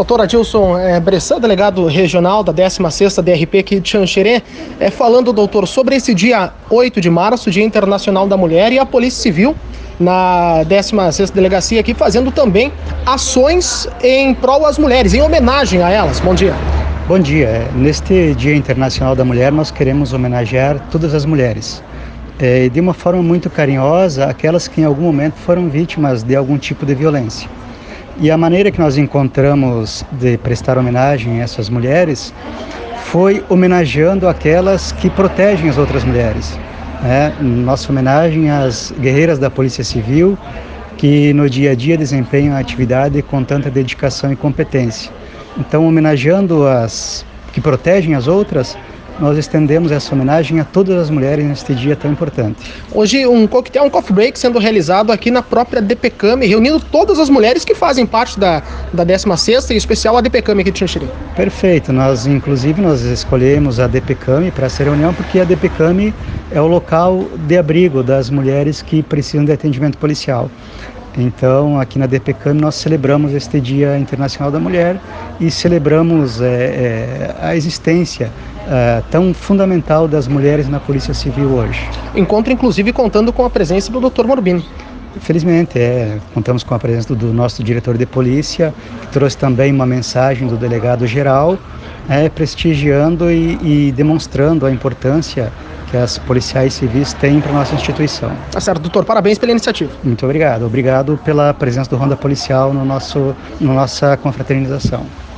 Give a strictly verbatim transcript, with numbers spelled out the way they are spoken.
Doutor Adilson é, Bressan, delegado regional da décima sexta D R P aqui de Xanxerê, é, falando, doutor, sobre esse dia oito de março, Dia Internacional da Mulher, e a Polícia Civil, na décima sexta Delegacia aqui, fazendo também ações em prol às mulheres, em homenagem a elas. Bom dia. Bom dia. Neste Dia Internacional da Mulher, nós queremos homenagear todas as mulheres. É, de uma forma muito carinhosa, aquelas que em algum momento foram vítimas de algum tipo de violência. E a maneira que nós encontramos de prestar homenagem a essas mulheres foi homenageando aquelas que protegem as outras mulheres. Né? Nossa homenagem às guerreiras da Polícia Civil, que no dia a dia desempenham a atividade com tanta dedicação e competência. Então, homenageando as que protegem as outras, nós estendemos essa homenagem a todas as mulheres neste dia tão importante. Hoje um coquetel, um coffee break sendo realizado aqui na própria DPCAM, reunindo todas as mulheres que fazem parte da, da décima sexta, e em especial a DPCAM aqui de Xanxerê. Perfeito. Nós, inclusive, nós escolhemos a DPCAM para essa reunião porque a DPCAM é o local de abrigo das mulheres que precisam de atendimento policial. Então, aqui na DPCAM nós celebramos este Dia Internacional da Mulher e celebramos é, é, a existência é, tão fundamental das mulheres na Polícia Civil hoje. Encontro, inclusive, contando com a presença do doutor Morbini. Felizmente, é, contamos com a presença do nosso diretor de polícia, que trouxe também uma mensagem do delegado-geral, é, prestigiando e, e demonstrando a importância que as policiais civis têm para a nossa instituição. Tá certo, doutor. Parabéns pela iniciativa. Muito obrigado. Obrigado pela presença do Ronda Policial no nosso, no nossa confraternização.